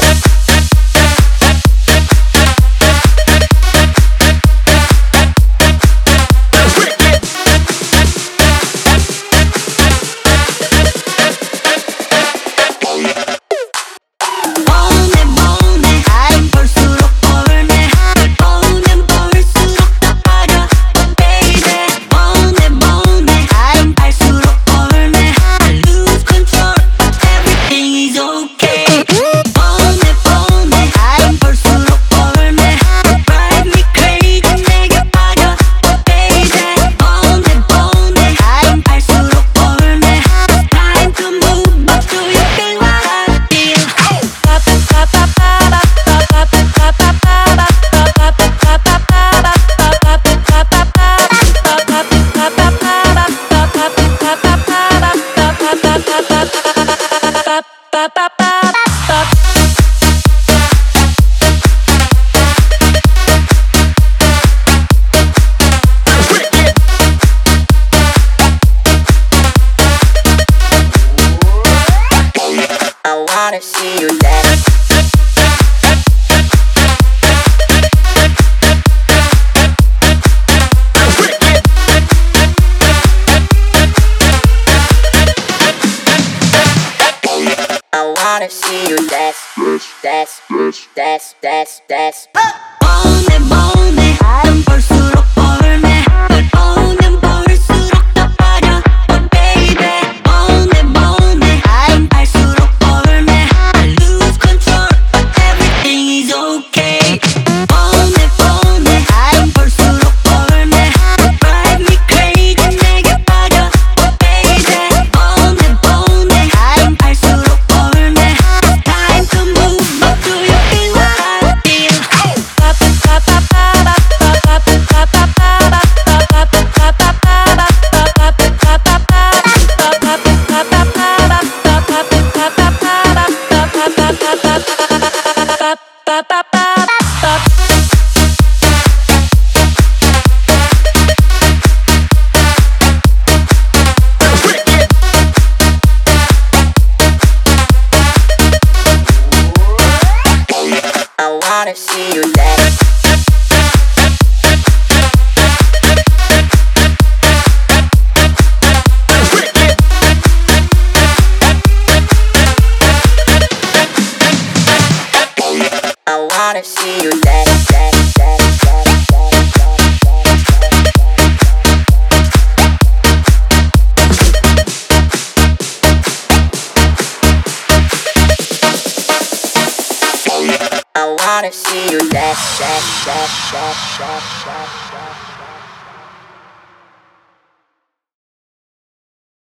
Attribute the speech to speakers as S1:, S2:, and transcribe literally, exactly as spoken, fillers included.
S1: wanna see you dance. I wanna see you dance, dance, dance, dance, dance.
S2: 뻔해 뻔해 넌 볼수록 뻔해 널 보면 볼수록 더 빠져 Oh baby 뻔해 뻔해 넌 갈수록 뻔해 I lose control but everything is okay 뻔해 뻔해 넌 볼수록 뻔해 Drive me crazy 내게 빠져 Oh baby 뻔해 뻔해 넌 갈수록 뻔해 Time to move up to you feel what I feel
S1: I wanna see you dance. I wanna see you dance, dance, dance, dance, dance, dance, dance. I wanna see you dance, dance, dance, dance, dance, dance.